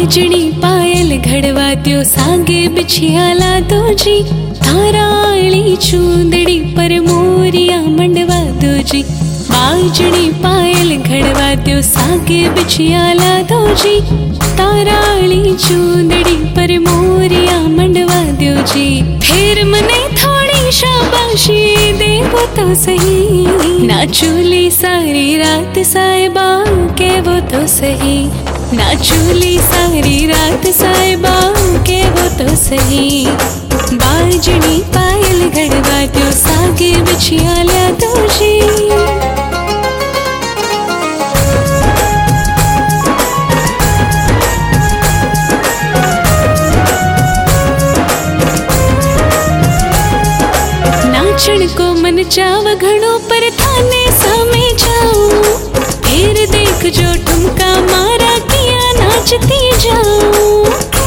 बाजणी पायल घड़वा द्यो सागे बिछिया ला दो जी। ताराली चूंदड़ी पर मोरिया मंडवा दो जी। बाजणी पायल घड़वा द्यो सागे बिछिया ला दो जी। ताराली चूंदड़ी पर मोरिया मंडवा दो जी। फिर मने थोड़ी शाबाशी देवो तो सही। नाचूली सारी रात साहिबा के वो तो सही। नाचूली सारी रात साहिबा के वो तो सही। बाजणी पायल घड़वा द्यो सागे बिछिया ला दो जी। नाचण को मन चाव घणो पर थाने सामे जाऊं। फिर देख जो ठुमका मारा किया नाचती जाऊं।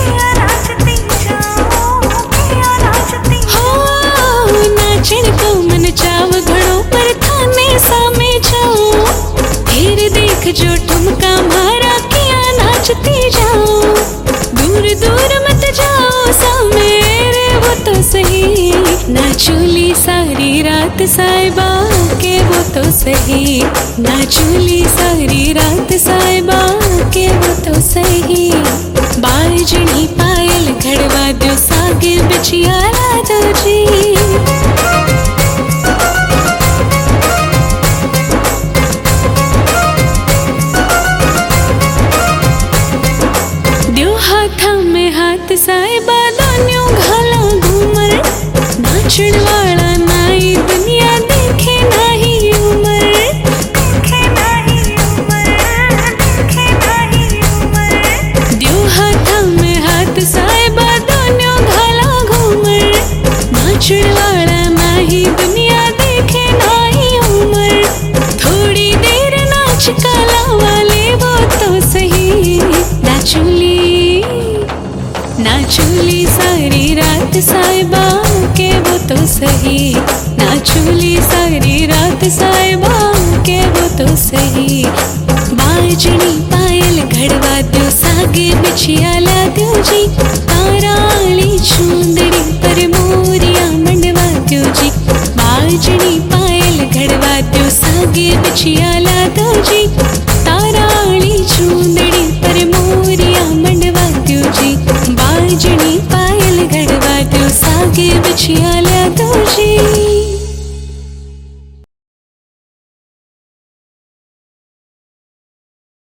हो नाचण को मन चाव घणो पर थाने सामे जाऊं। फिर देख जो ठुमका मारा किया नाचती जाऊं। दूर दूर मत जाओ सामे रे वो तो सही। नाचूली सारी रात साहिबा के वो तो सही। नाचूली सारी रात साहिबा के वो तो सही। बाजणी पायल घड़वा द्यो सागे बिछिया ला दो जी। द्यो हाथा में हाथ साहिबा दोन्यों घाला घूमर। नाचण वाला नाई दुनिया देखे नाही उमर। द्यो हाथा में हाथ साहिबा दोन्यों घाला घूमर। नाचण वाला नाही दुनिया देखे नाही उमर। थोड़ी देर नाच काला वाले वो तो सही। नाचूली सारी रात साहिबा के वो तो सही। नाचूली सारी रात साहिबा के वो तो सही। बाजणी पायल घड़वा द्यो सागे बिछिया ला दो जी। ताराली चूंदड़ी पर मोरिया मंडवा दो जी। बाजणी पायल घड़वा द्यो सागे बिछिया ला दो जी।